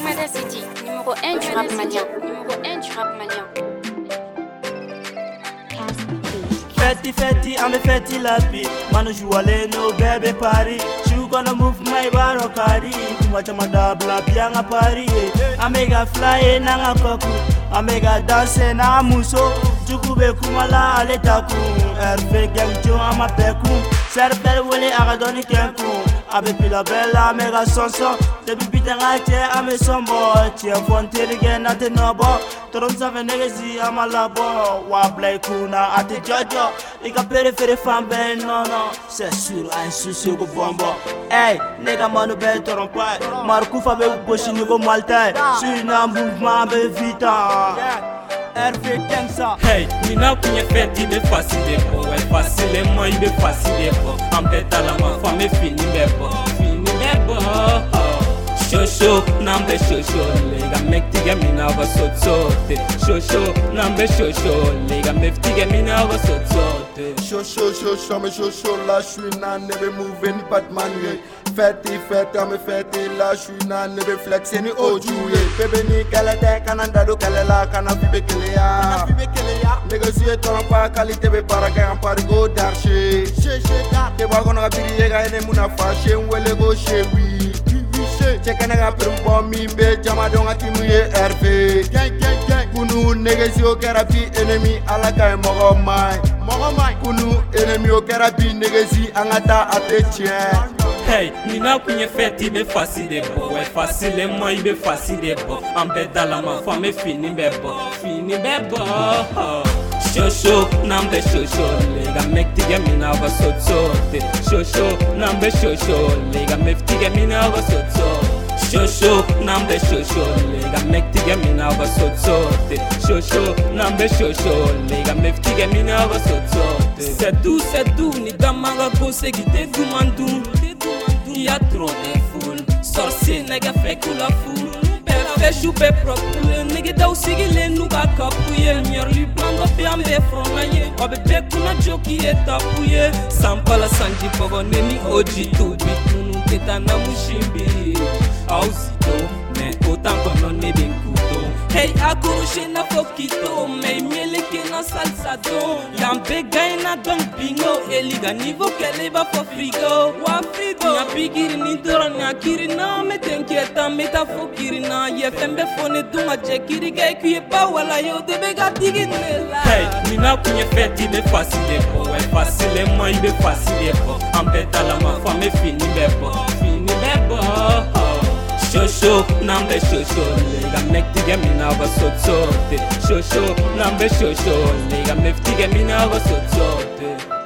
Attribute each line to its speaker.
Speaker 1: Gomada City, numéro 1 du rap malien.
Speaker 2: Fetty, I'm a fetty lappy. Manu Juale, no baby party. You gonna move my barokari. Kumacha madabla, bianga party. I mega fly, nanga koku. I mega dance, na muso. Jukube kumala, aletaku. Erfe gangjo, ama peku. Serbel wole, agadoni kenku. Abe pila bella, mega sonso. Debi bitanga che, ame sombo. Chia fonte again, at the nobo. Toron save negezi, ama labo. Wablay kuna, at the jojo. Ika perifere fan ben, no. C'est sûr, un souci go bombo. Hey, nega manu be toron pai. Markufa be boshi nigo maltai. Suna mouvement be vita. RV Gangsa.
Speaker 3: Hey, mina kunye feti be facile po. Ouais, facilement il be facile po. En bête à la ma femme fini bebo. Shosho, nambe shosho, lega mektige mina wa sotsote. Shosho, nambe shosho, lega mektige mina wa sotsote.
Speaker 4: Shosho, me shosho, la j'suis na nebe move ni Batman ye. Feti, ame feti, la j'suis na nebe flex ni oju ye. Bebe ni kele te, kananda do kele la, kana fibe kele ya. Négocier ton pas, qualité be para kaya pari go darche. Te wagon na biri ye ga ene muna fashe, wele go shewi. Chekana ga prumpo mi be jama donga timu ye RP. Kunu negesio kerapi enemy ala kay mogo mai. Kunu enemy o kerapi negesi angata atechien.
Speaker 3: Hey, mina kunye feti be facile po. Ouais, facilement il be facile po. En bête à la ma femme fini bebo. Shosho, nambe shosho, lega mektige mina wa sotsote. Shosho, nambe shosho, lega mektige mina wa sotsote. Shosho, nambe shosho, lega mektige mina wa sotsote. Shosho, nambe shosho, lega mektige mina wa sotsote. C'est doux, ni damanga kose qui te dumandou. Y a trop de foule, sorcier nega fait coula foule. Perfect choupe propre, nega da usigile nuga kapuye. Mier lui blando piambe fronaye, obe bekuna joki etapuye. Sampala sanji pogo neni oji tubi kunu keta na mushimbi. Ausito, me otan kono nebe kuto. Hey akurushe na fokito, me miele ke na salsa don. Yampe gaina don bingo, eliga nivo keleba fo frigo. Wa frigo, nya pigiri ni doro nya kirina, me tenketa meta fokirina. Ye fembe fone dunga jekiri gai kuye pa wala yo debe gatigi nela. Hey, mina kunye feti be facile po, ouais facilement il be facile po. En bête à la ma femme fini bebo. Shosho, nambe shosho, lega mektige mina wa sotsote. Shosho, nambe shosho, lega mektige mina wa sotsote.